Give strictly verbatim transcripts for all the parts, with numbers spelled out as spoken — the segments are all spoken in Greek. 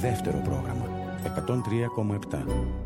δεύτερο πρόγραμμα εκατόν τρία κόμμα επτά.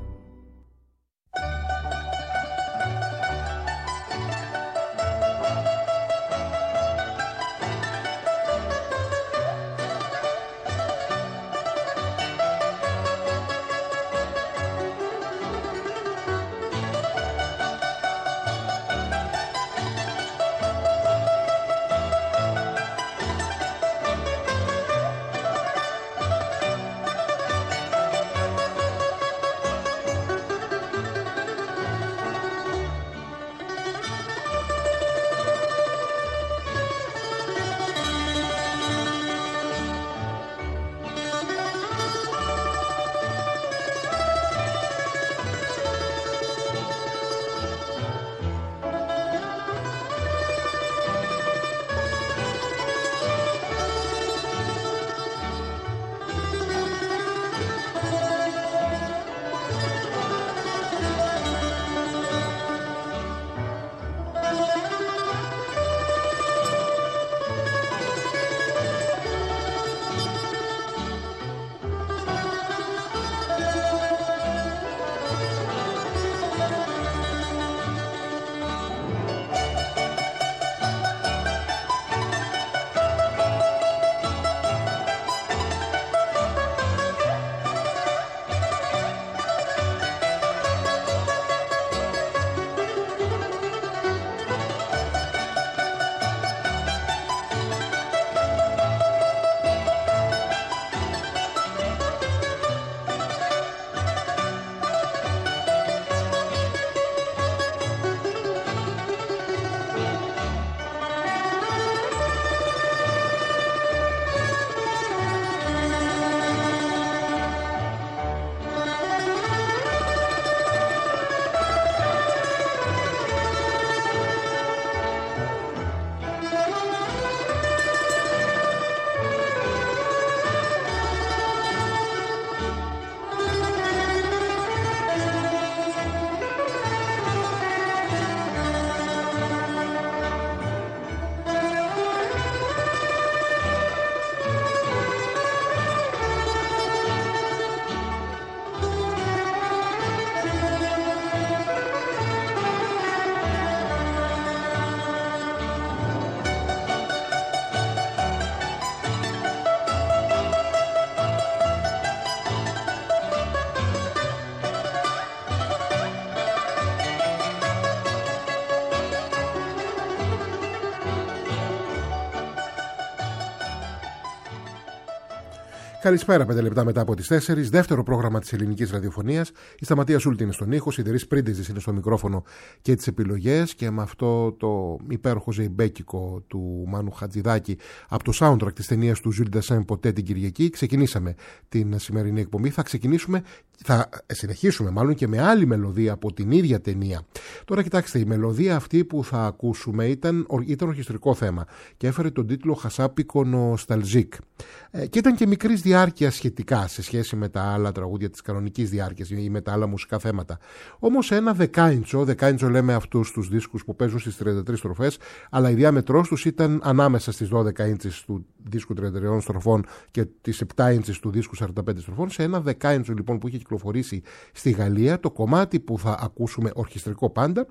Καλησπέρα, πέντε λεπτά μετά από τις τέσσερις. Δεύτερο πρόγραμμα της ελληνικής ραδιοφωνίας. Η Σταματία Σούλτη είναι στον ήχο, η Σιδερής Πρίντεζης είναι στο μικρόφωνο και τις επιλογές. Και με αυτό το υπέροχο ζεϊμπέκικο του Μάνου Χατζηδάκη από το soundtrack της ταινίας του Jules Dassin «Ποτέ την Κυριακή» ξεκινήσαμε την σημερινή εκπομπή. Θα ξεκινήσουμε, θα συνεχίσουμε μάλλον και με άλλη μελωδία από την ίδια ταινία. Τώρα κοιτάξτε, η μελωδία αυτή που θα ακούσουμε ήταν, ήταν ορχιστρικό θέμα και έφερε τον τίτλο «Χασάπικο Νοσταλζίκ». Ε, και ήταν και μικρής διάρκεια σχετικά σε σχέση με τα άλλα τραγούδια της κανονικής διάρκειας ή με τα άλλα μουσικά θέματα. Όμως ένα δεκάιντσο, δεκάιντσο λέμε αυτούς τους δίσκους που παίζουν στις τριάντα τρεις στροφές, αλλά η διάμετρός τους ήταν ανάμεσα στις δώδεκα ίντσες του δίσκου τριάντα τριών στροφών και τις επτά ίντσες του δίσκου σαράντα πέντε στροφών. Σε ένα δεκάιντσο λοιπόν που είχε κυκλοφορήσει στη Γαλλία, το κομμάτι που θα ακούσουμε ορχιστρικό πάντα,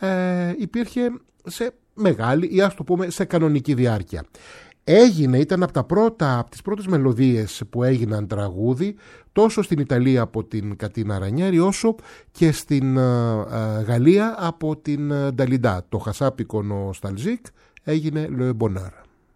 ε, υπήρχε σε μεγάλη ή ας το πούμε σε κανονική διάρκεια. Έγινε, ήταν από, τα πρώτα, από τις πρώτες μελωδίες που έγιναν τραγούδι τόσο στην Ιταλία από την Κατίνα Ρανιέρη όσο και στην ε, ε, Γαλλία από την ε, Νταλιντά. Το Χασάπικο Νοσταλζίκ έγινε Le Bonheur.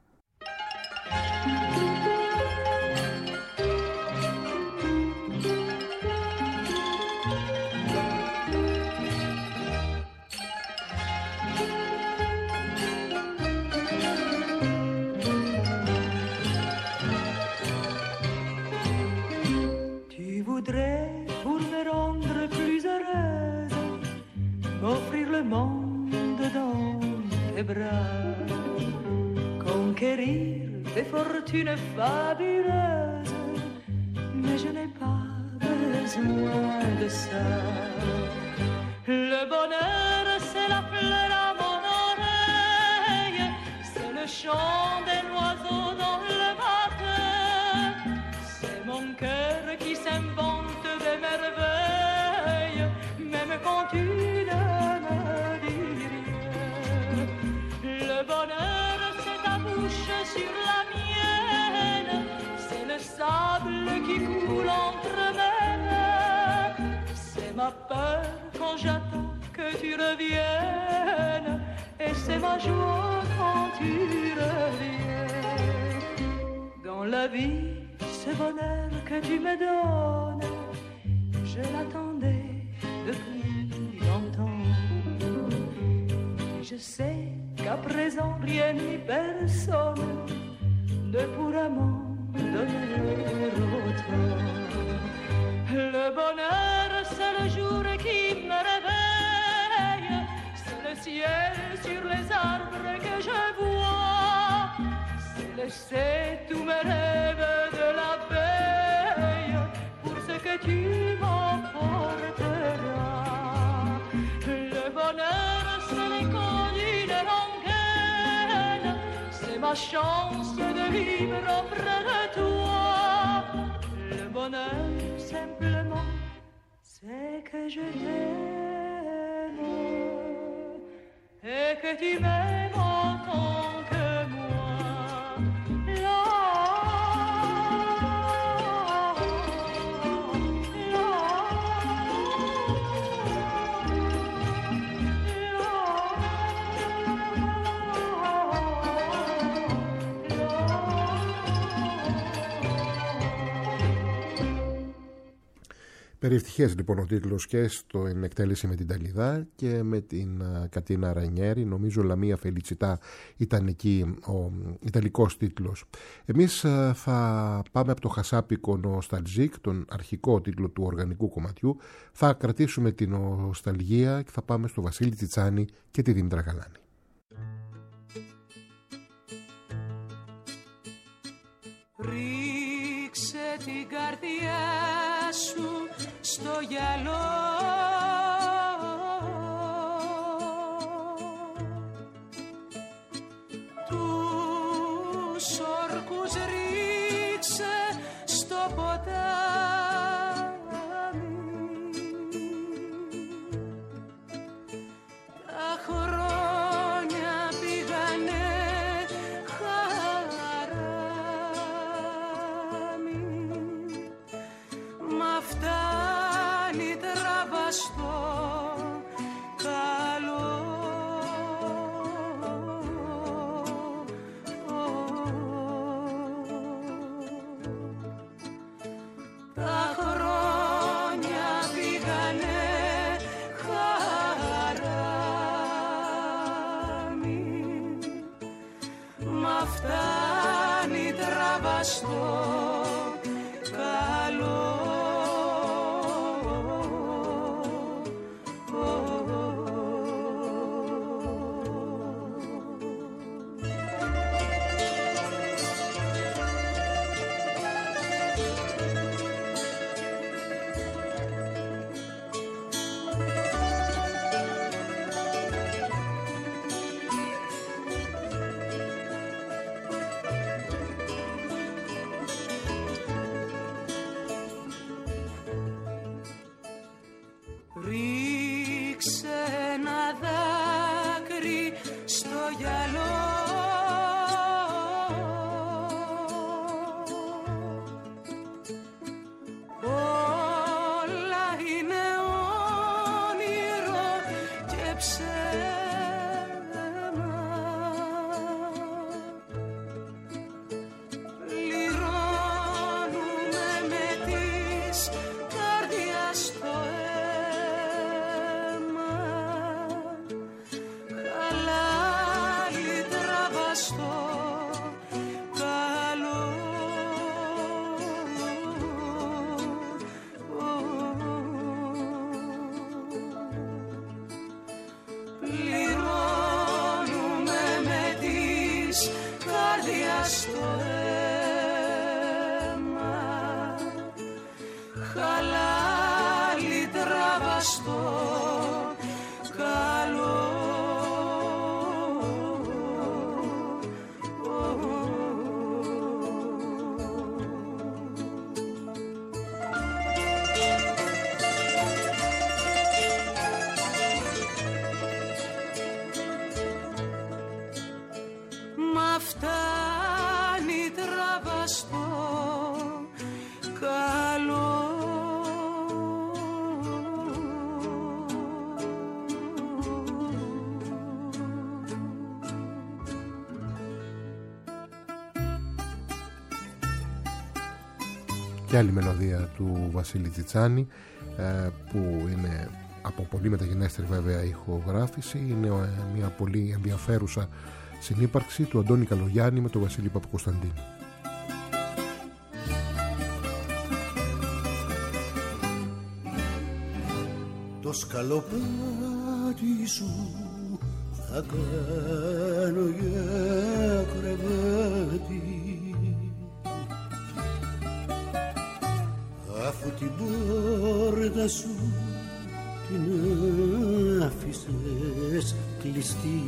Pour me rendre plus heureuse, m'offrir le monde dans tes bras, conquérir des fortunes fabuleuses, mais je n'ai pas besoin de ça. Le bonheur, c'est la fleur à mon oreille, c'est le chant des oiseaux dans le matin, c'est mon cœur sur la mienne, c'est le sable qui coule entre mes mains, c'est ma peur quand j'attends que tu reviennes, et c'est ma joie quand tu reviens. Dans la vie, ce bonheur que tu me donnes, je l'attendais depuis longtemps. Et je sais qu'à présent rien ni personne ne pourra m'en donner autant. Le bonheur, c'est le jour qui me réveille, c'est le ciel sur les arbres que je vois, c'est laisser tous mes rêves de la veille pour ce que tu m'apporteras. Le bonheur, c'est l'écho d'une rengaine, c'est ma chance de vivre auprès de toi. Le bonheur, simplement, c'est que je t'aime et que tu m'aimes autant que moi. La, la, Περιευτυχές λοιπόν ο τίτλος και στο εκτέλεση με την Ταλιδά και με την uh, Κατίνα Ρανιέρη. Νομίζω Λαμία Φελιτσιτά ήταν εκεί ο ιταλικός τίτλος. Εμείς uh, θα πάμε από το χασάπικο Νοσταλζίκ, τον αρχικό τίτλο του οργανικού κομματιού. Θα κρατήσουμε την νοσταλγία και θα πάμε στο Βασίλη Τσιτσάνη και τη Δήμητρα Γαλάνη. Ρίξε την καρδιά σου στο γυαλό, τους όρκους ρίξε στο ποτάμι, τα χρόνια πήγανε χαράμι, μ' αυτά στο καλό. Τα χρόνια πήγανε χαράμι, μ' φτάνει τραβαστό καλό. και άλλη μελωδία του Βασίλη Τσιτσάνη, που είναι από πολύ μεταγενέστερη βέβαια ηχογράφηση. Είναι μια πολύ ενδιαφέρουσα συνύπαρξη του Αντώνη Καλογιάννη με τον Βασίλη Παπακοσταντίνου. Το σκαλοπάτι σου θα κάνω για κρεβάτι, αφού την πόρτα σου την άφησες κλειστή.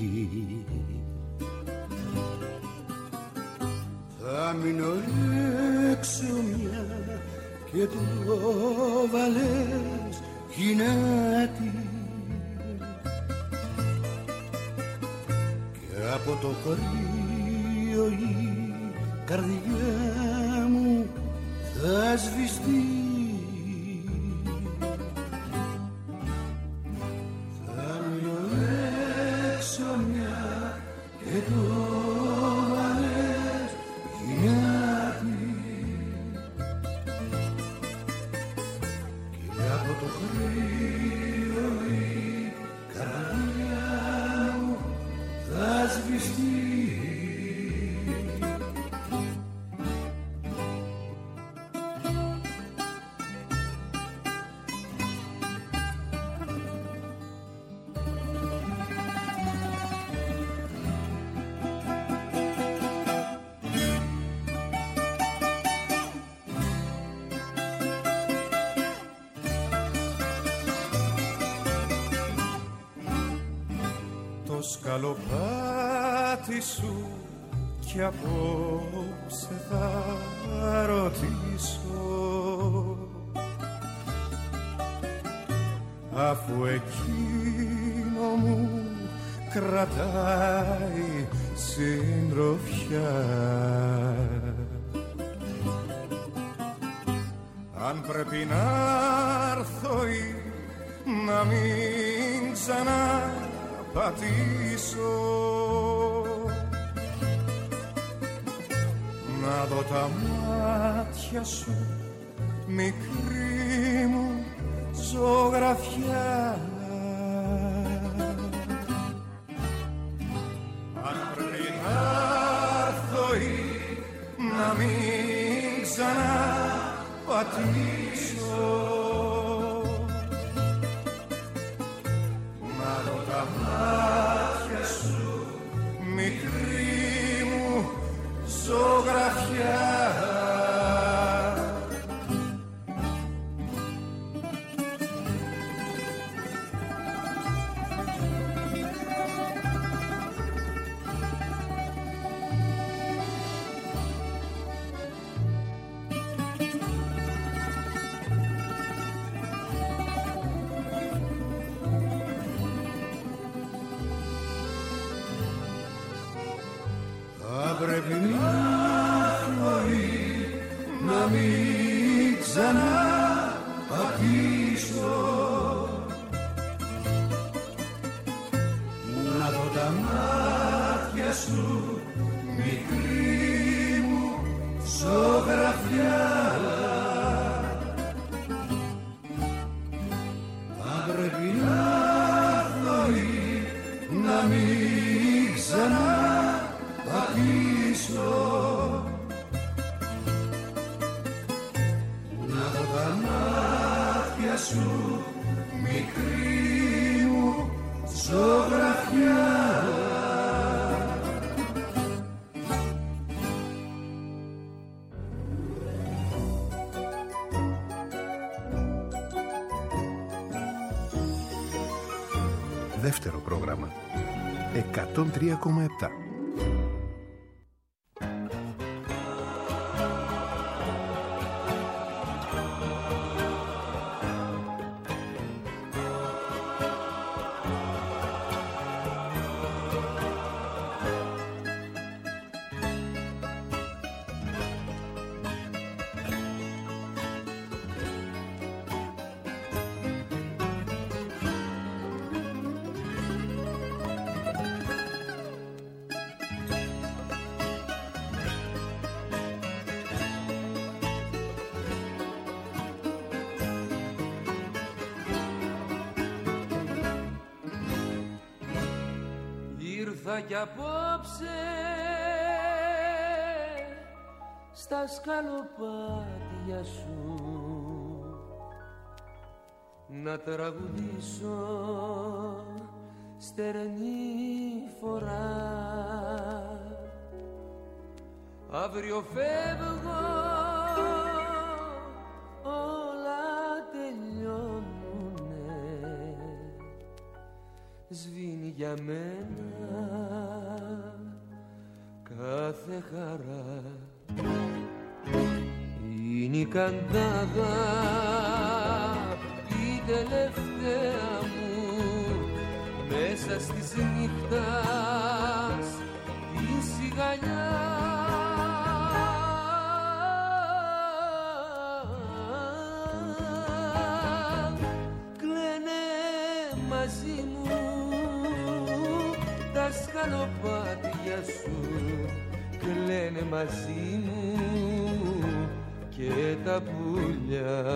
Θα μείνω έξω μια και το βάλες γυνάτη, και από το κρύο η καρδιά μου θα σβηστεί. Θα μείνω έξω μια και το βάλες γυνάτη, και από το κρύο η καρδιά μου θα σβηστεί. Σκαλοπάτι σου κι απόψε θα ρωτήσω, αφού εκείνο μου κρατάει συντροφιά. Αν πρέπει να έρθω ή να μην ξανά πατήσω, να δω τα μάτια σου, μικρή μου ζωγραφιά. Αν πρέπει να έρθω ή να μην ξανά πατήσω, να δω τα μάτια σου, μικρή μου ζωγραφιά. Πρέπει να χωρί να μην ξαναπατήσω, να δω τα μάτια σου, μικρή μου ζωγραφιά. Αν πρέπει να χωρί να μην ξαναπατήσω, να δω τα μάτια σου, μικρή μου ζωγραφιά. Δεύτερο πρόγραμμα εκατόν τρία κόμμα επτά. ήρθα κι απόψε στα σκαλοπάτια σου να τραγουδήσω στερνή φορά. Αύριο φεύγω, όλα τελειώνουνε, σβήνει για μένα κάθε χαρά. Είναι η καντάδα η τελευταία μου μέσα στις νύχτας η σιγανιά. Κλαίνε μαζί μου τα σκαλοπάτια σου, κλαίνε μαζί μου και τα πουλιά.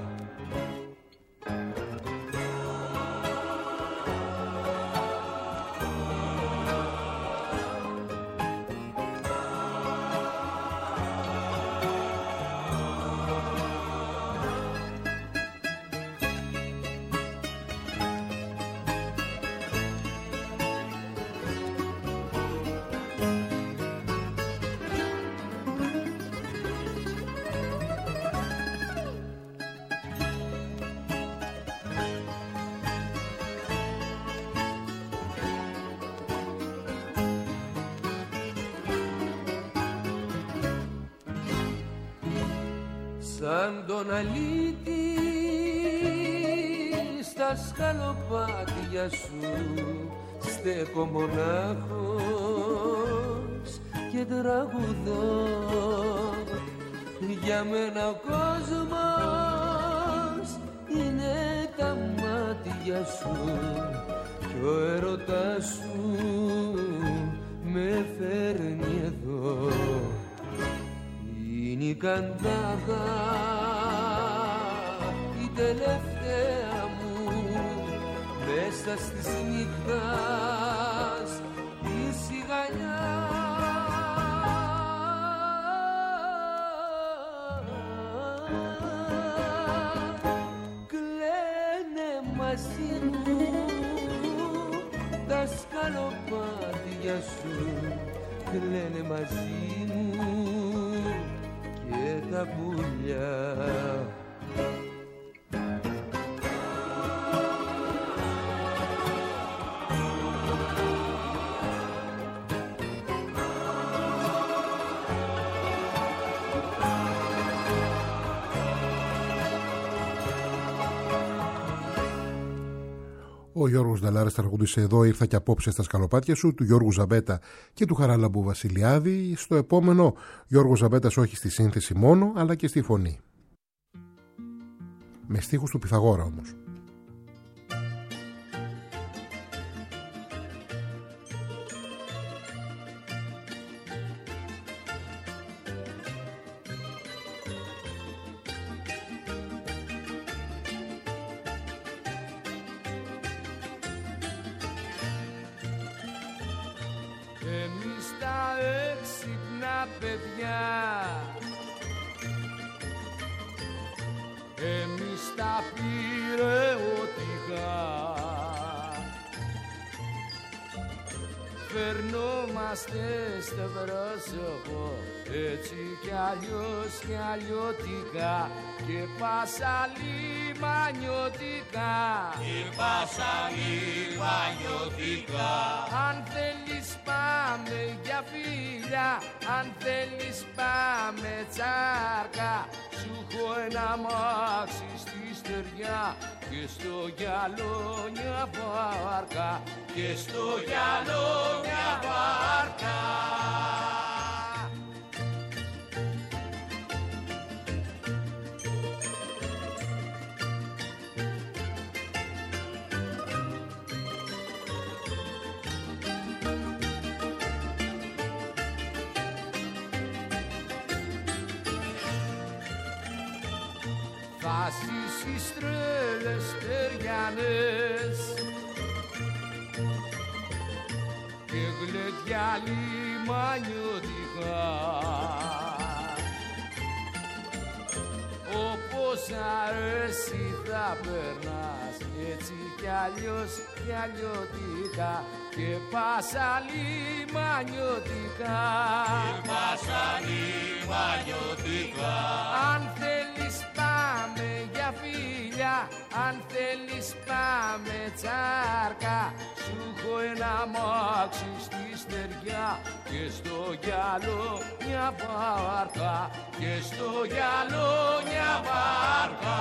Σαν τον αλήτη στα σκαλοπάτια σου στέκω μονάχος και τραγουδώ. Για μένα ο κόσμος είναι τα μάτια σου κι ο έρωτας σου με φέρνει εδώ. Είναι η καντάδα η τελευταία μου μέσα στις νύχτας η σιγανιά. Κλαίνε μαζί μου τα σκαλοπάτια σου, κλαίνε μαζί μου και τα πουλιά. Ο Γιώργος Νταλάρας τραγουδίσε εδώ «Ήρθα και απόψε στα σκαλοπάτια σου» του Γιώργου Ζαμπέτα και του Χαράλαμπου Βασιλιάδη. Στο επόμενο Γιώργος Ζαμπέτας όχι στη σύνθεση μόνο αλλά και στη φωνή, με στίχους του Πυθαγόρα όμως. Εμείς τα έξυπνα παιδιά, εμείς τα πυρεωτικά, φερνόμαστε στο πρόσωπο έτσι κι αλλιώς κι αλλιώτικα και πάσα λιμανιώτικα, και πάσα λιμανιώτικα. Αν θέλεις πάμε για φίλια, αν θέλεις πάμε τσάρκα, σου έχω ένα μάξι στη στεριά και στο γυαλό μια βάρκα, και στο γυαλό μια βάρκα. Θα ζήσεις τρέλες ταιριανές και γλεντιά λιμανιωτικά. Όπως αρέσει θα περνάς, έτσι κι αλλιώς κι αλλιώτικα, και πάσα λιμανιωτικά. Και πάσα λιμανιωτικά. Αν θέλεις πάμε για φίλια, αν θέλεις πάμε τσάρκα, σου έχω ένα μάξι στη στεριά και στο γυαλό μια βάρκα, και στο γυαλό μια βάρκα.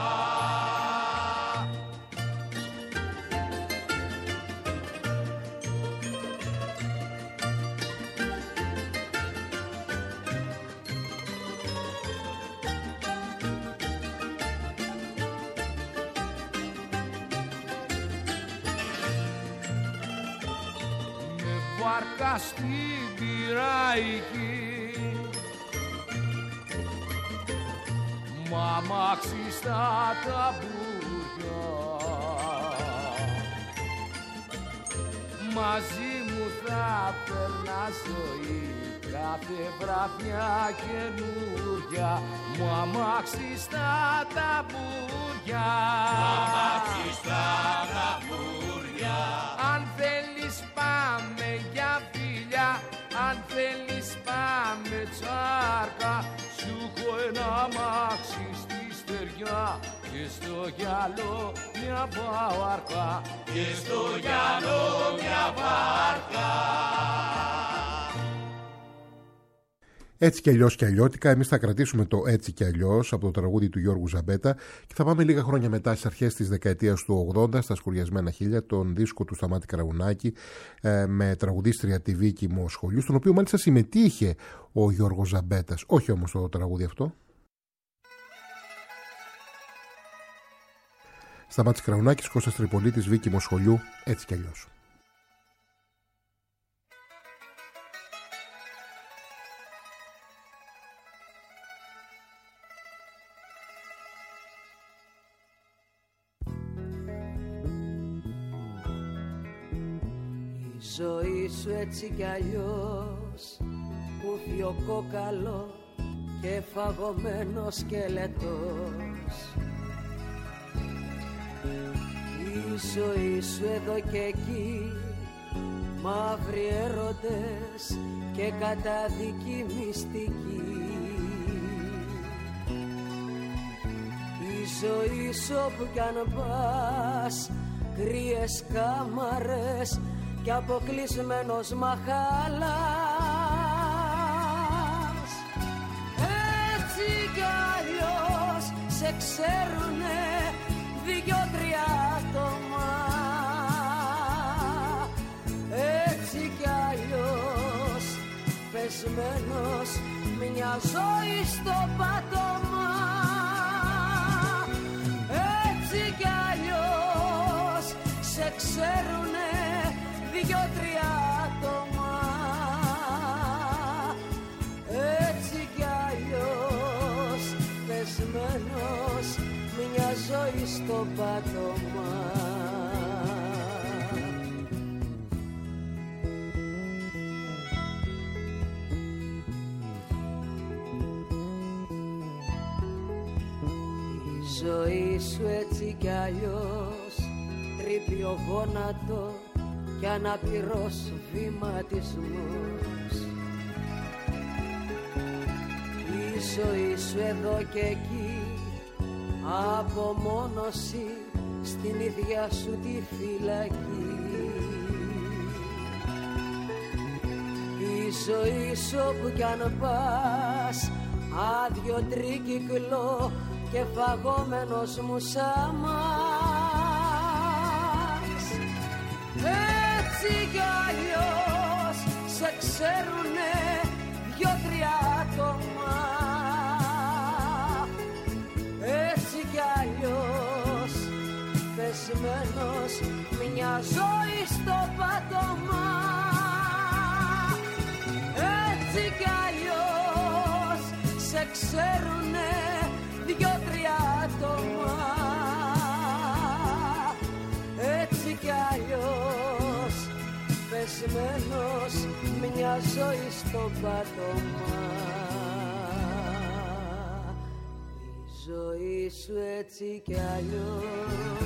Βάρκα στην Πειραϊκή, μ' αμάξι στα ταμπουριά, μαζί μου θα περνά ζωή, κάθε βραδιά καινούρια, μου αμάξι στα ταμπουριά. Μ' αμάξι στα ταμπουριά. Αν θέλεις πάμε για φιλιά, αν θέλεις πάμε τσάρκα, σου έχω ένα αμάξι στη στεριά και στο γυαλό μια βάρκα, και στο γυαλό μια βάρκα. Έτσι κι αλλιώς και αλλιώτικα, εμείς θα κρατήσουμε το έτσι κι αλλιώς από το τραγούδι του Γιώργου Ζαμπέτα και θα πάμε λίγα χρόνια μετά, στις αρχές της δεκαετίας του ογδόντα, στα σκουριασμένα χείλια, τον δίσκο του Σταμάτη Καραγουνάκη ε, με τραγουδίστρια τη Βίκη Μοσχολιού, στον οποίο μάλιστα συμμετείχε ο Γιώργος Ζαμπέτας, όχι όμως το τραγούδι αυτό. Σταμάτης Καραγουνάκης, Κώστας Τριπολίτης, Βίκη Μοσχολιού, έτσι κι αλλιώς. Η ζωή σου έτσι κι αλλιώς, κούφιο κόκαλο και φαγωμένο σκελετός. Η ζωή σου εδώ και εκεί, μαύροι έρωτες και καταδική μυστική. Η ζωή σου όπου κι αν πας, κρύες κάμαρες κι αποκλεισμένος μαχάλας. Έτσι κι αλλιώς σε ξέρουνε δυο-τρία άτομα. Έτσι κι αλλιώς πεσμένος μια ζωή στο πάτωμα. Έτσι κι αλλιώς σε ξέρουνε δυο-τρία άτομα. Έτσι κι αλλιώς πεσμένος μια ζωή στο πάτωμα. Η ζωή σου έτσι κι αλλιώς τρύπει ο γόνατο κι αναπηρός βηματισμός. Η ζωή σου εδώ και εκεί, απομόνωση στην ίδια σου τη φυλακή. Η ζωή σου όπου κι αν πας, άδειο τρίκυκλο και φαγόμενος μουσάμας. Έτσι κι αλλιώς σε ξέρουνε δυο-τρία άτομα. Έτσι κι αλλιώς πεσμένος μια ζωή στο πάτωμα. Έτσι κι αλλιώς σε ξέρουνε δυο-τρία άτομα. Έτσι κι αλλιώς πεσμένος μια ζωή στο πάτωμα. Η ζωή σου έτσι κι αλλιώς.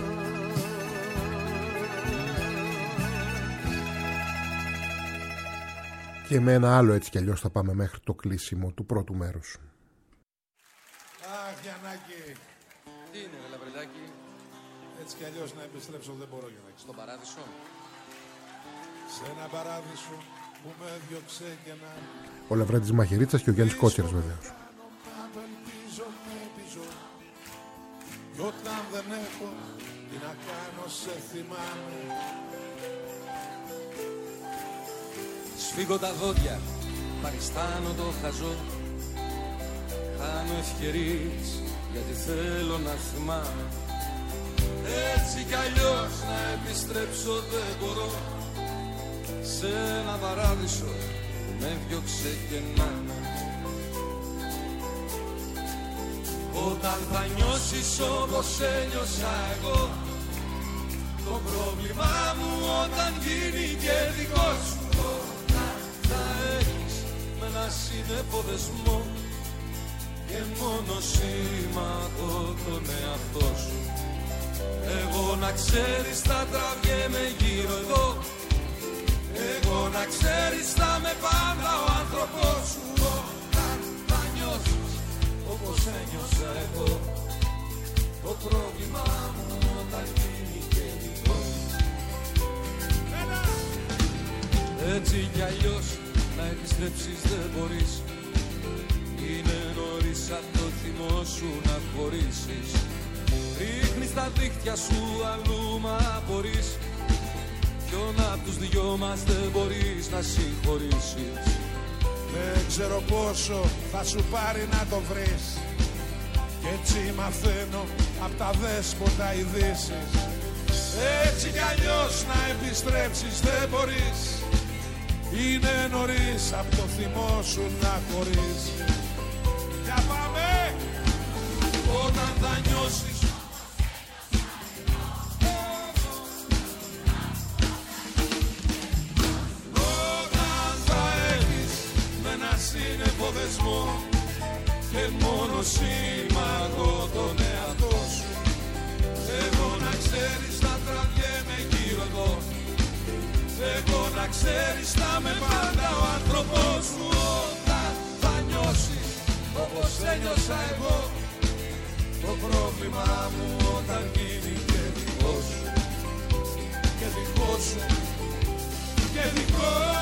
Και με ένα άλλο έτσι κι αλλιώς θα πάμε μέχρι το κλείσιμο του πρώτου μέρους. Αχ, Γιαννάκη. Τι είναι, Λαβρεντάκη? Έτσι κι αλλιώς να επιστρέψω δεν μπορώ, Γιαννάκη. Στον παράδεισο. Σε ένα παράδεισο που με διώξε και να... Ο Λαβρέντης Μαχαιρίτσας και ο Γιάννης Κότσιρας βεβαίως. Ελπίζω, ελπίζω. Κι όταν δεν έχω τι να κάνω σε θυμάμαι. Σφίγγω τα δόντια, παριστάνω το χαζό. Χάνω ευκαιρίες γιατί θέλω να θυμάμαι. Έτσι κι αλλιώς να επιστρέψω δεν μπορώ. Σε ένα παράδεισο με διώξε και να με. Όταν θα νιώσεις όπως ένιωσα εγώ, το πρόβλημά μου όταν γίνει και δικό σου, όταν θα έχεις με ένα σύννεφο δεσμό και μόνο σήματο τον εαυτό σου. Εγώ να ξέρεις θα τραβιέμαι γύρω εδώ. Εγώ να ξέρεις θα με πάντα ο άνθρωπός σου. Όταν θα νιώσεις όπως ένιωσα εγώ, το πρόβλημά μου όταν γίνει και δικό σου. Έτσι κι αλλιώς να επιστρέψεις δεν μπορείς. Είναι νωρίς απ' το θυμό σου να χωρίσεις. Ρίχνεις τα δίχτυα σου αλλού μα μπορείς. Ποιον απ' τους δυο μας δεν μπορείς να συγχωρήσεις. Δεν ξέρω πόσο θα σου πάρει να το βρεις. Κι έτσι μαθαίνω απ' τα δέσποτα ειδήσεις. Έτσι κι αλλιώς να επιστρέψεις δεν μπορείς. Είναι νωρίς απ' το θυμό σου να χωρίσεις. Για πάμε! Όταν θα νιώσεις σύννεφο δεσμό και μόνο σήματο τον εαυτό σου. Εγώ να ξέρεις θα τραβιέμαι γύρω εδώ. Εγώ να ξέρεις θα με πάντα ο άνθρωπός σου. Όταν θα νιώσεις όπως ένιωσα εγώ, το πρόβλημά μου όταν γίνει και δικό σου. Και δικό σου. Και δικό σου.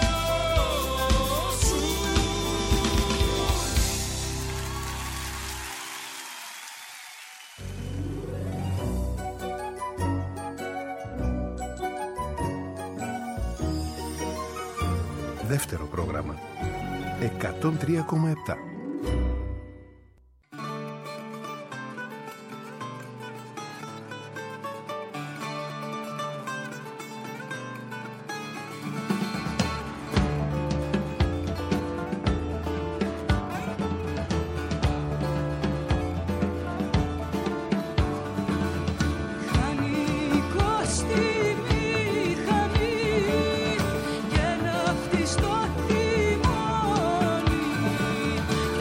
Δεύτερο πρόγραμμα εκατόν τρία κόμμα επτά. Και να φτις το τιμόνι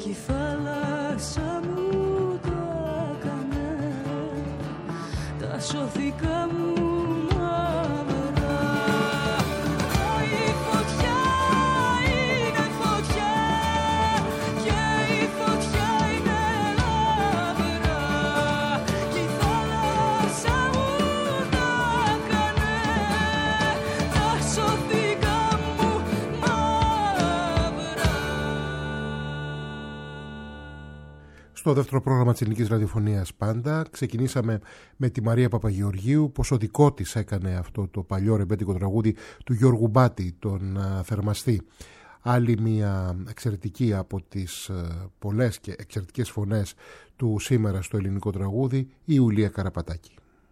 κι η θάλασσα μου το έκανε τα σωθήκα μου μαύρα. Η φωτιά είναι φωτιά και η φωτιά είναι λαμπρά κι η θάλασσα μου το έκανε τα σωθήκα μου μαύρα. Στο δεύτερο πρόγραμμα της ελληνικής ραδιοφωνίας πάντα ξεκινήσαμε με τη Μαρία Παπαγεωργίου, πως ο δικό της έκανε αυτό το παλιό ρεμπέτικο τραγούδι του Γιώργου Μπάτη, τον uh, Θερμαστή. Άλλη μια εξαιρετική από τις uh, πολλές και εξαιρετικές φωνές του σήμερα στο ελληνικό τραγούδι, η Ιουλία Καραπατάκη.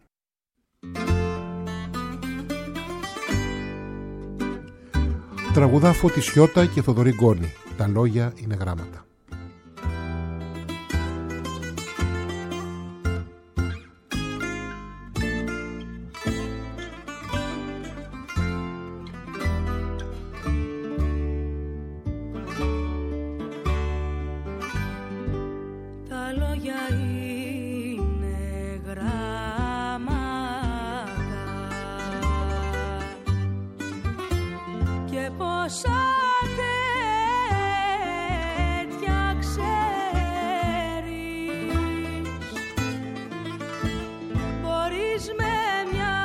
Τραγουδά Φωτισιώτα και Θοδωρή Γκόνη. Τα λόγια είναι γράμματα. Τα λόγια είναι γράμματα και πόσα τέτοια ξέρεις. Μπορείς με μια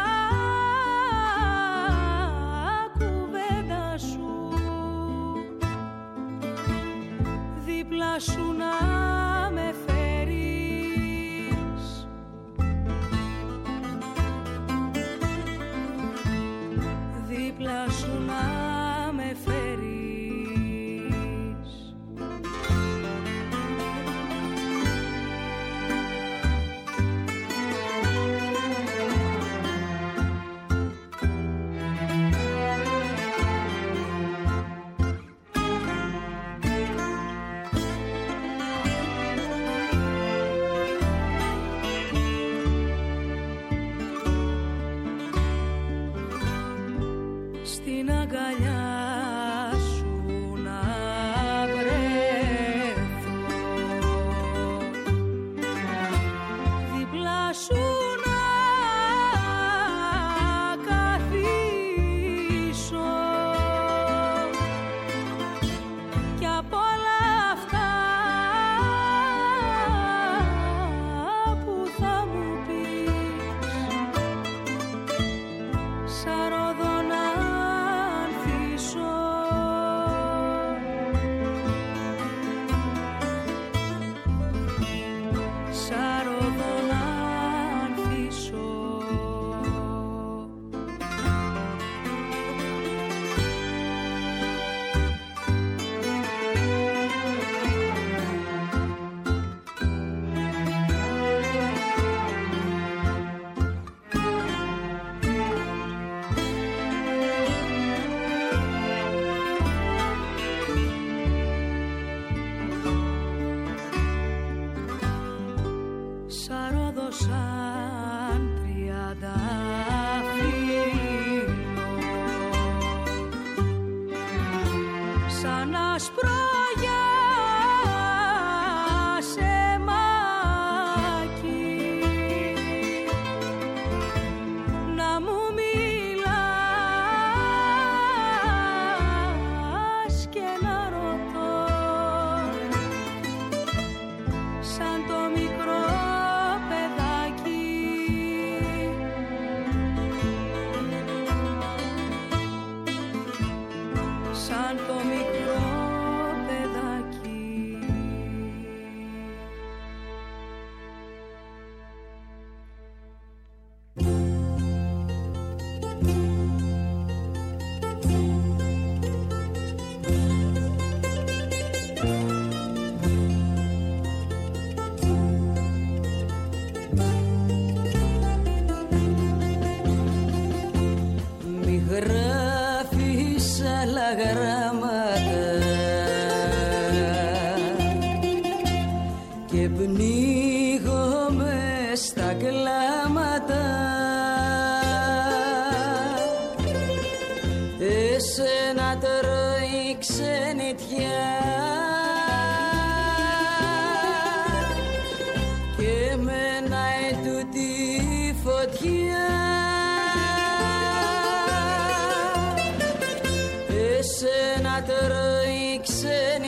κουβέντα σου δίπλα σου να με φέρεις. Δίπλα σου να με φέρεις.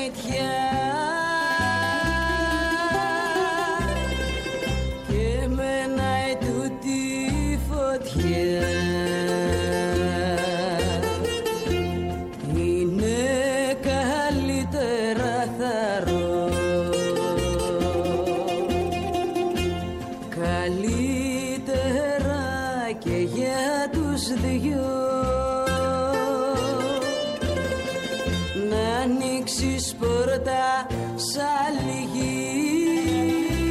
σπιτιά και μενάει τούτη φωτιά. Είναι καλύτερα θαρώ, καλύτερα και για τους δυο. Να ανοίξεις πόρτα σ' άλλη γη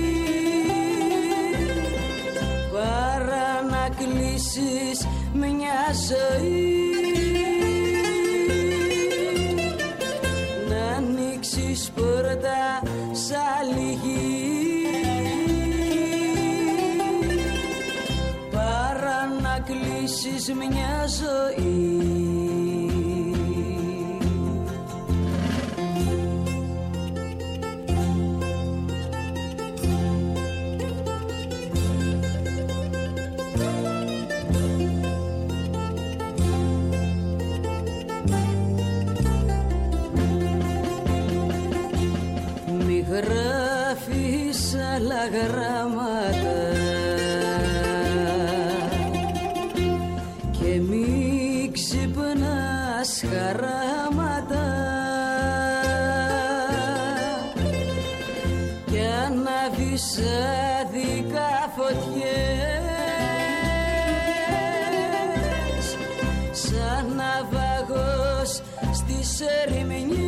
παρά να κλείσεις μια ζωή. Να ανοίξεις πόρτα σ' άλλη γη παρά να κλείσεις μια ζωή. Γράφεις άλλα γράμματα και μη ξυπνάς χαράματα κι ανάβεις άδικα φωτιές σαν ναυαγός στις ερημινιές.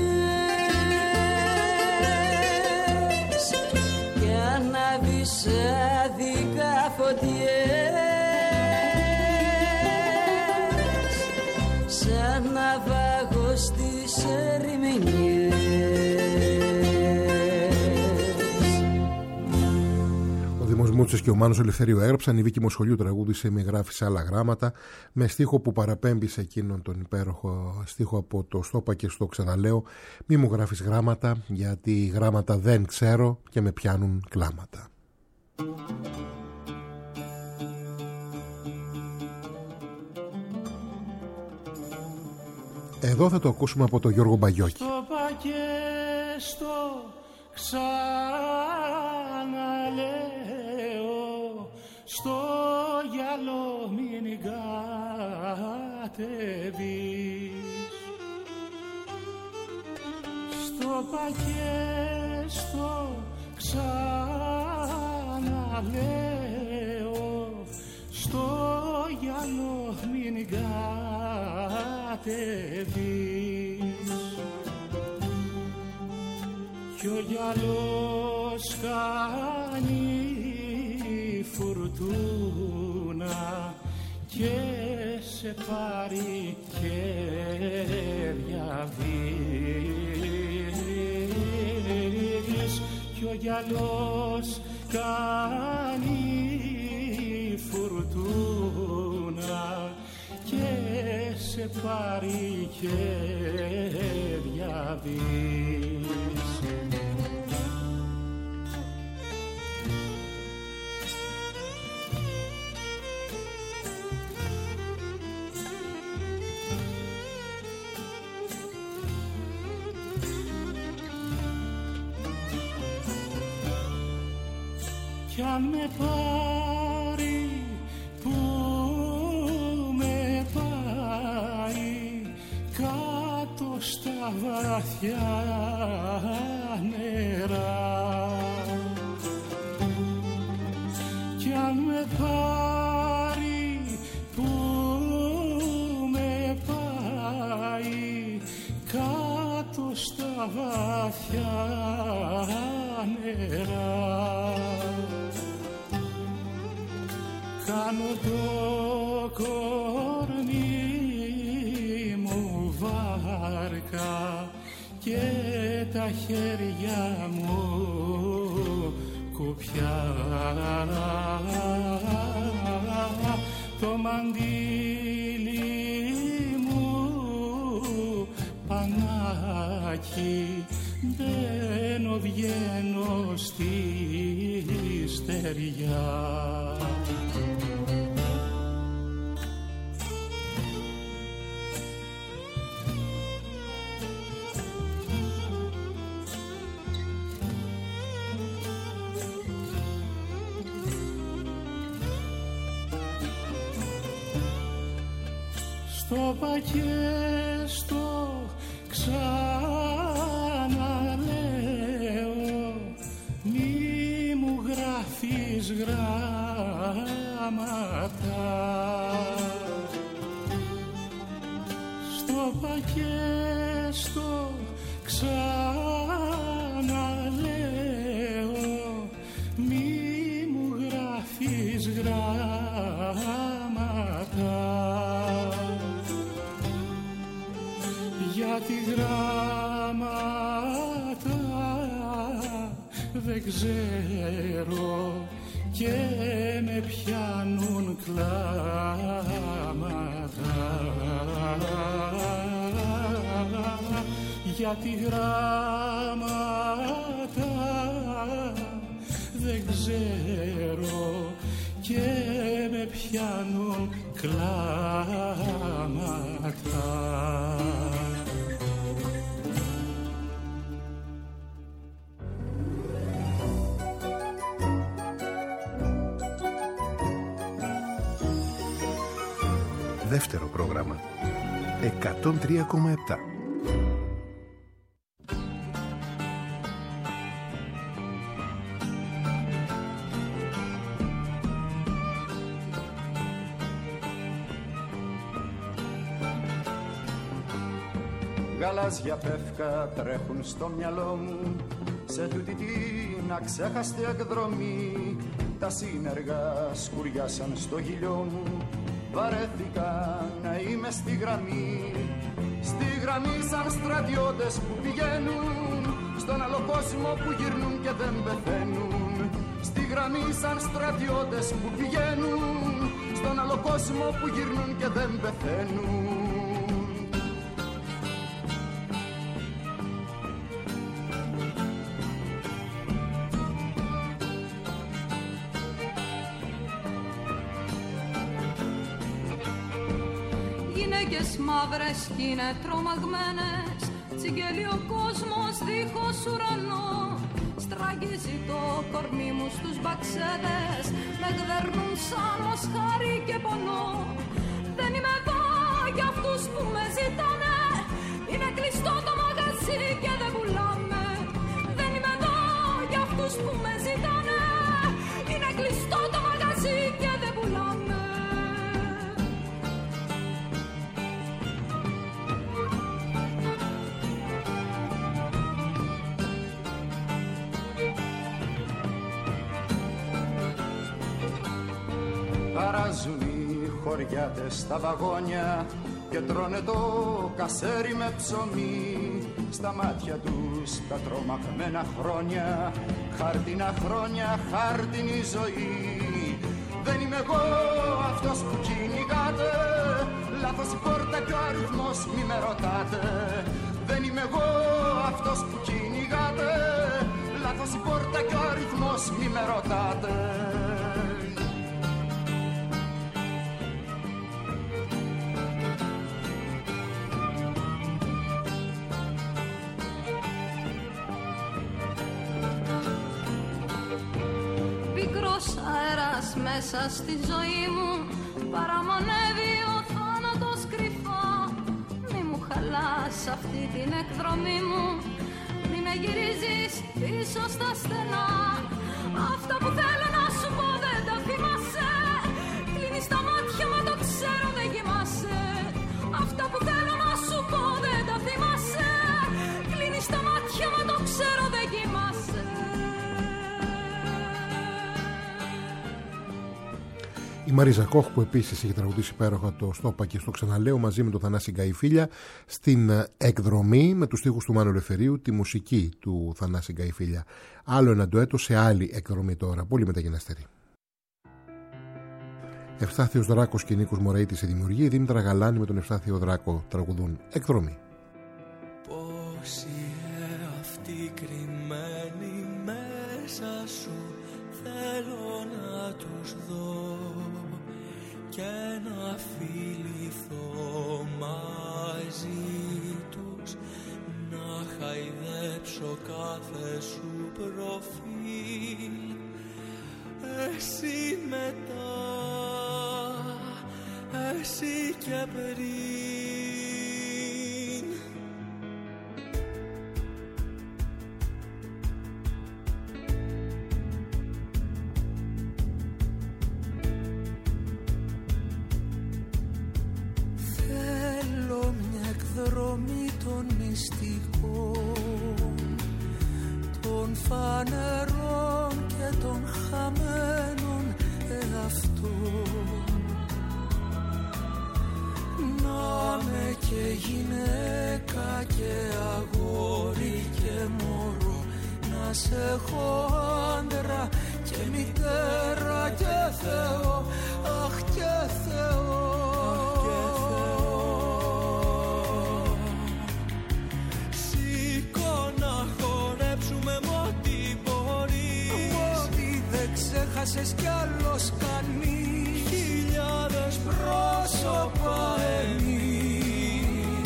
Άδικα φωτιές σαν ναυαγός στις ερημινιές. Ο Δήμος Μούτσος και ο Μάνος Ελευθερίου έγραψαν, η Βίκη Μοσχολιού τραγούδισε «Μη γράφεις άλλα γράμματα» με στίχο που παραπέμπει σε εκείνον τον υπέροχο στίχο από το «Στο και στο ξαναλέω», «Μη μου γράφεις γράμματα γιατί γράμματα δεν ξέρω και με πιάνουν κλάματα». Εδώ θα το ακούσουμε από τον Γιώργο Μπαγιώκη. Στο πακέ στο ξαναλέω, στο γυαλό μην κατεβείς. Στο πακέ στο ξαναλέω, στο γυαλό μην κατεβείς. Κι ο γυαλός κάνει φουρτούνα και σε πάρει χέρια δεις. Κι ο γυαλός κάνει φουρτούνα και σε πάρει χέρια δεις. Κι αν με πάρει που με πάει κάτω στα βαθιά νερά, κι αν με πάρει που με πάει κάτω στα βαθιά νερά, κάνω το κορμί μου βάρκα και τα χέρια μου κουπιά. Το μαντίλι μου πανάκι, μπαίνω βγαίνω στη στεριά. στο πακέστο ξαναλέω, μη μου γράφεις γράμματα. Στο πακέστο ξαναλέω, μη μου γράφεις γράμματα. Γιατί γράμματα δεν ξέρω και με πιάνουν κλάματα. Γιατί γράμματα δεν ξέρω και με πιάνουν κλάματα. Δεύτερο πρόγραμμα εκατόν τρία κόμμα επτά. Γαλάζια πεύκα τρέχουν στο μυαλό μου, σε τούτη την αξέχαστη εκδρομή. Τα σύνεργα σκουριάσαν στο γυλιό μου, βαρέθηκα να είμαι στη γραμμή. Στη γραμμή σαν στρατιώτες που πηγαίνουν στον άλλο κόσμο που γυρνούν και δεν πεθαίνουν. Στη γραμμή σαν στρατιώτες που πηγαίνουν στον άλλο κόσμο που γυρνούν και δεν πεθαίνουν. Μαύρες κι είναι τρομαγμένες, τσιγγέλει ο κόσμος δίχως ουρανό. Στραγγίζει το κορμί μου στους μπαξέδες, με γδέρνουν σαν μοσχάρι και πονό. Δεν είμαι εδώ για αυτούς που με ζητάνε, είναι κλειστό το μαγαζί και δεν πουλάμε. Δεν είμαι εδώ για αυτούς που με ζητάνε, είναι κλειστό το μαγαζί και δεν πουλάμε. Χαράζουν οι χωριάτες στα βαγόνια και τρώνε το κασέρι με ψωμί. Στα μάτια τους τα τρομαγμένα χρόνια, χάρτινα χρόνια, χάρτινη ζωή. Δεν είμαι εγώ αυτός που κυνηγάτε, λάθος η πόρτα και ο αριθμός μη με ρωτάτε. Δεν είμαι εγώ αυτός που κυνηγάτε, λάθος η πόρτα και ο αριθμός μη με ρωτάτε. Αέρας μέσα στη ζωή μου παραμονεύει ο θάνατος κρυφά. Μη μου χαλάς αυτή την εκδρομή μου, μη με γυρίζεις πίσω στα στενά. Αυτά που θέλω να σου πω δεν τα θυμάσαι, κλείνεις τα μάτια μα το ξέρω δεν κοιμάσαι. Αυτά που θέλω να σου πω δεν τα θυμάσαι, κλείνεις τα μάτια μα το ξέρω δεν κοιμάσαι. Η Μαρίζα Κόχ, που επίσης έχει τραγουδήσει υπέροχα το «Στόπα» και στο ξαναλέω, μαζί με τον Θανάση Γκαϊφίλια, στην εκδρομή με τους στίχους του Μάνου Ελευθερίου, τη μουσική του Θανάση Γκαϊφίλια. Άλλο ένα ντουέτο σε άλλη εκδρομή τώρα, πολύ μεταγενέστερη. Ευστάθιος Δράκος και Νίκος Μωραήτης η δημιουργή, Δήμητρα Γαλάνη με τον Ευστάθιο Δράκο τραγουδούν εκδρομή. Πώς είναι αυτή κρυμμένη μέσα σου, θέλω να τους δω και να φιληθώ μαζί τους, να χαϊδέψω κάθε σου προφίλ. Εσύ μετά εσύ και πριν. Θέλω μια εκδρομή των μυστικών, των φανερών και των χαμένων εαυτών. Να με και γυναίκα και αγόρι και μωρό, να σε έχω άντρα και μητέρα και Θεό, αχ και Θεό. Σήκω να χορέψουμε μ' ό,τι μπορείς, μ' ό,τι δεν ξέχασες κι άλλος κανείς, χιλιάδες πρόσωπα εμείς.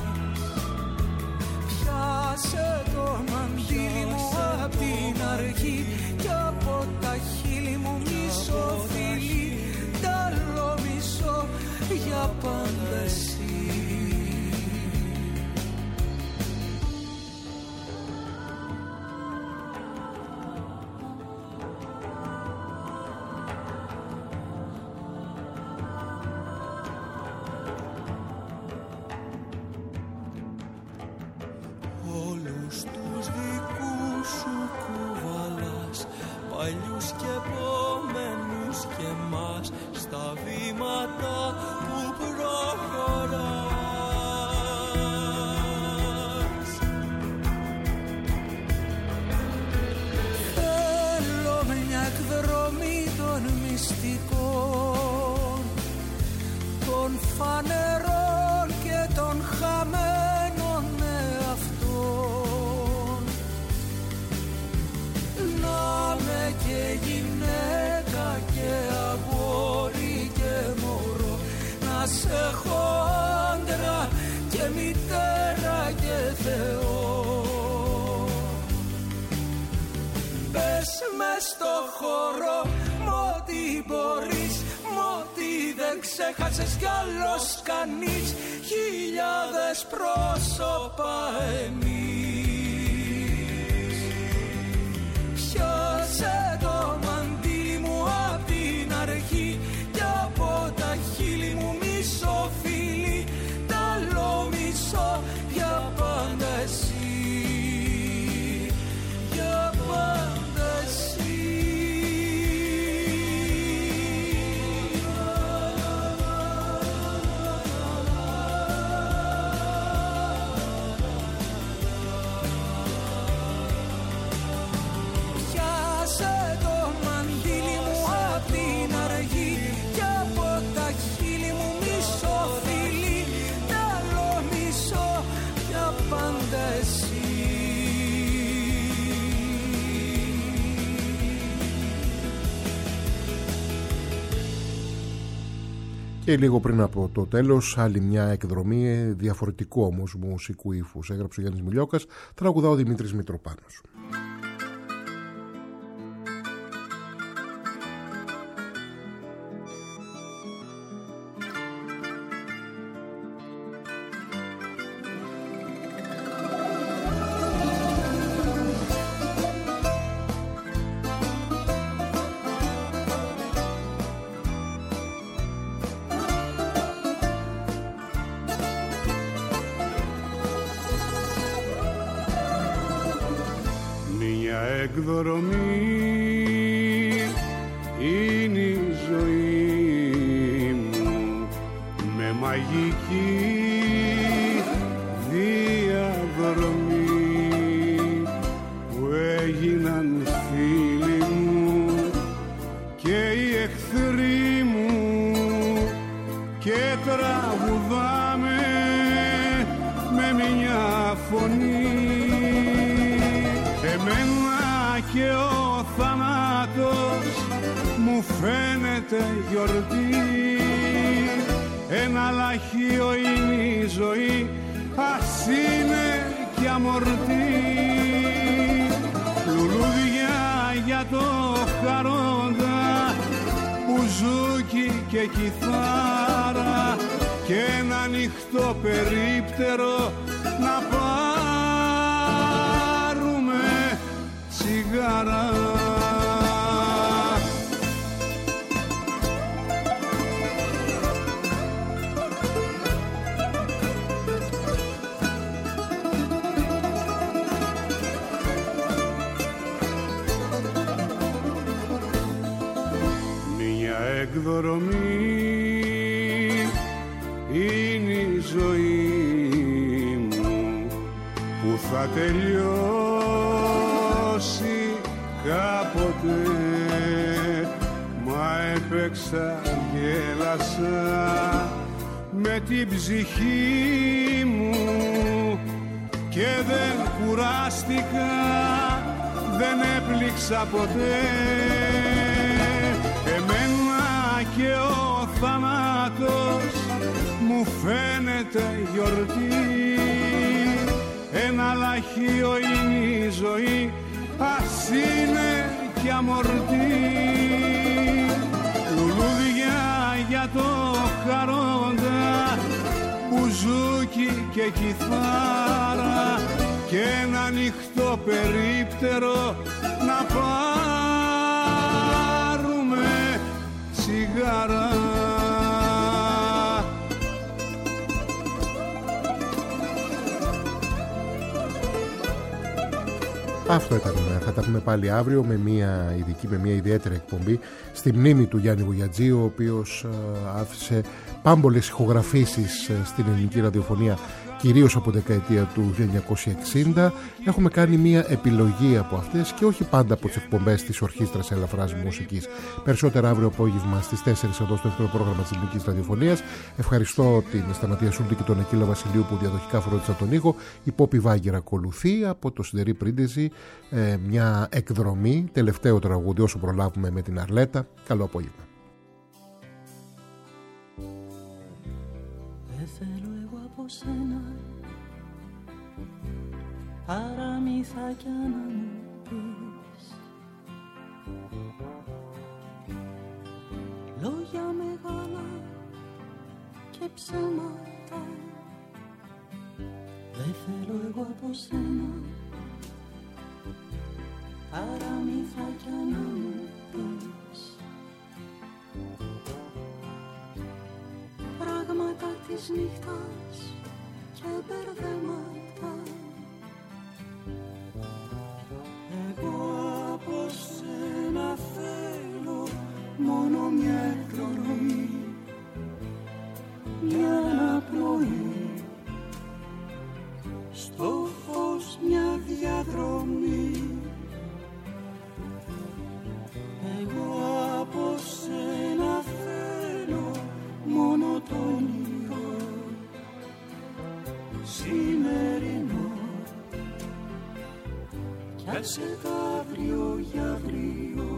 Πιάσε το μαντίλι μου απ' την αρχή κι από τα χείλη μου μισό φιλί, τ' άλλο μισό για πάντα εσύ. Όλους τους δικούς σου κουβαλάς, παλιούς και επόμενους και εμάς, στα βήματα που προχωράς. Θέλω μια εκδρομή των μυστικών, των φανερών και των χαμένων εαυτών. Να με και γυναίκα και αγόρι και μωρό, να σε έχω άντρα και μητέρα και Θεό. Πες μες στο χώρο μ' ό,τι μπορείς, μ' ό,τι δεν ξέχασες κι άλλος κανείς, χιλιάδες πρόσωπα εμείς. Πιάσε το μαντίλι μου απ' την αρχή κι από τα χείλη μου μισό φιλί, τ' άλλο μισό για πάντα εσύ, για πάντα εσύ. Πιάσε το μαντίλι μου απ' την αρχή κι από τα χείλη μου μισό φιλί, τ' άλλο μισό για πάντα εσύ. Και λίγο πριν από το τέλος, άλλη μια εκδρομή, διαφορετικό όμως μουσικού ύφους. Έγραψε ο Γιάννης Μιλιόκας, τραγουδά ο Δημήτρης Μητροπάνος. εκδρομή είναι η ζωή μου με μαγική διαδρομή που έγιναν φίλοι μου και οι εχθροί μου και τραγουδάμε με μια φωνή. Εμένα και ο θάνατος μου φαίνεται γιορτή, ένα λαχείο είναι η ζωή, ας είναι και αμορτή. Λουλούδια για το χαρόντα, μπουζούκι και κιθάρα, και ένα ανοιχτό περίπτερο να πάρουμε τσιγάρα. Εκδρομή είναι η ζωή μου που θα τελειώσει κάποτε, μα έπαιξα, γέλασα με την ψυχή μου και δεν κουράστηκα, δεν έπληξα ποτέ. Εμένα και ο θάνατος μου φαίνεται γιορτή, ένα λαχείο είναι η ζωή, ας είναι κι αμορτή. Λουλούδια για το χαρόντα, μπουζούκι και κιθάρα και ένα ανοιχτό περίπτερο να πάρουμε τσιγάρα. Αυτό ήταν. Θα τα πούμε πάλι αύριο με μια ειδική, με μια ιδιαίτερη εκπομπή στη μνήμη του Γιάννη Βουγιατζή, ο οποίος άφησε πάμπολες ηχογραφήσεις στην ελληνική ραδιοφωνία, κυρίως από δεκαετία του χίλια εννιακόσια εξήντα. Έχουμε κάνει μια επιλογή από αυτές και όχι πάντα από τις εκπομπές της Ορχήστρας Ελαφράς Μουσικής. Περισσότερα αύριο απόγευμα στις τέσσερις εδώ στο δεύτερο πρόγραμμα της ελληνικής ραδιοφωνίας. Ευχαριστώ την Σταματία Σούλτη και τον Ακύλα Βασιλείου που διαδοχικά φρόντισαν τον ήχο. Η Πόπη Βάγκερα ακολουθεί από το Σιδερή Πρίντεζη, ε, μια εκδρομή, τελευταίο τραγούδι όσο προλάβουμε με την Αρλέτα. Καλό απόγευμα. Σένα, παραμύθακια να μου πεις, λόγια μεγάλα και ψέματα. Δεν θέλω εγώ από σένα, παραμύθακια να μου πεις, πράγματα της νύχτας και μπερδέματα. Εγώ από σένα θέλω μόνο μια εκδρομή, μια αναπνοή, στο φως μια διαδρομή. Εγώ από σένα θέλω μόνο το όνειρο σημερινό, κι άσε τα αύριο για αύριο.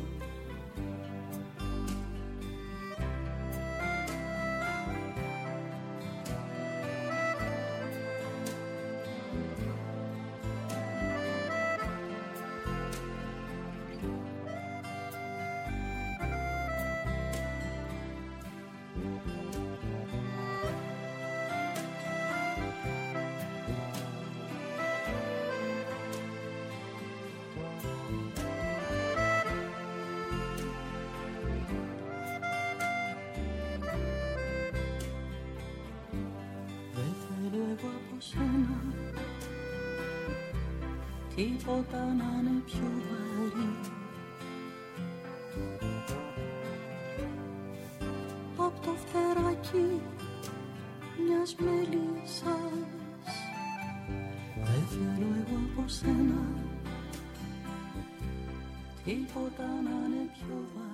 Τίποτα να είναι πιο βαρύ απ' το φτεράκι μιας μέλισσας. Δεν θέλω εγώ από σένα τίποτα να είναι πιο βαρύ.